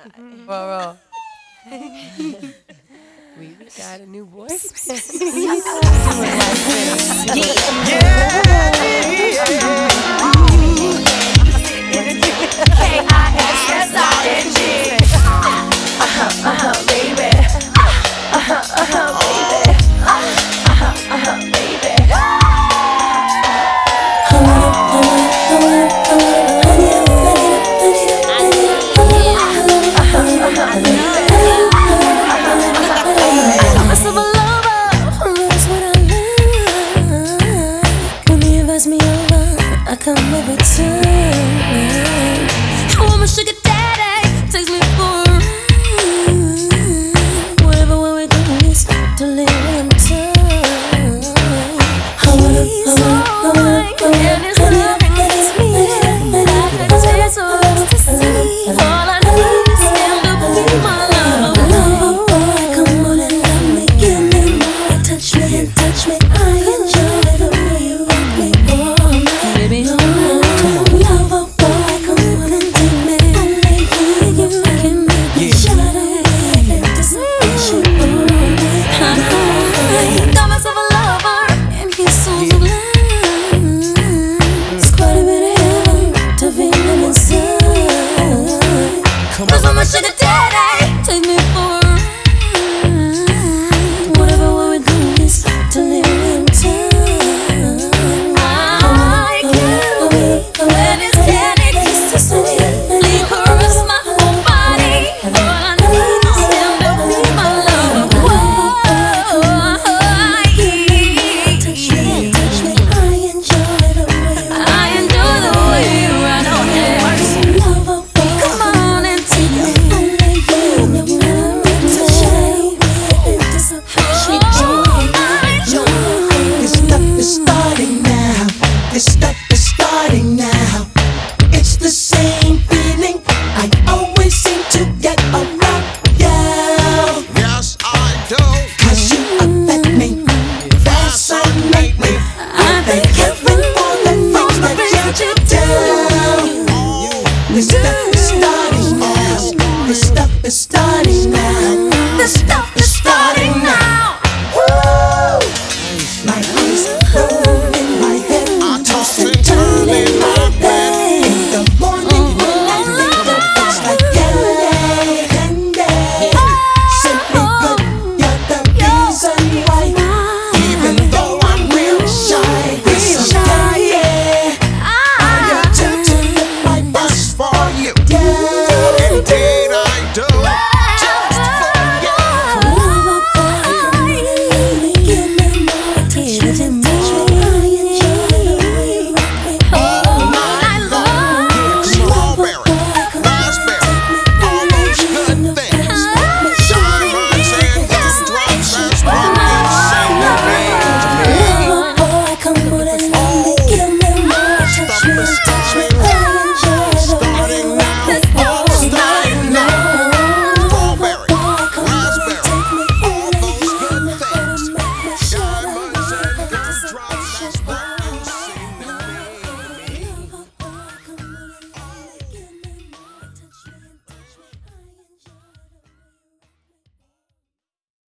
For we got a new voice. I come every time. I want my sugar daddy, takes me for a ride. Whatever way we do is delirium time. He's alright, and his love makes me like a taste of ecstasy. All I need is him to be my love. Love, boy, come on and love me, give me more. Touch me and touch me, I enjoy the way you rock me all night. Baby, come on, lover boy, come on and take me. Only you can make me shudder in anticipation all night. I got myself a lover, and he's so sublime. It's quite a bit of heaven to feel him inside. Cause I'm a sugar daddy, take me for a ride. Whatever way we do is delirium time. I can't wait when his candy kisses me caress my whole body. All I need is him to be my love. Touch me, I enjoy the way you run on it. Lover boy, come on and take me. Only you can shine me anticipation all night. This stuff is starting now. This stuff is starting now. It's the same feeling I always seem to get around you. Yes, I do. Cause you affect me, fascinate me. I thank heaven for the things that you do. This stuff is starting now. This stuff is starting now. This stuff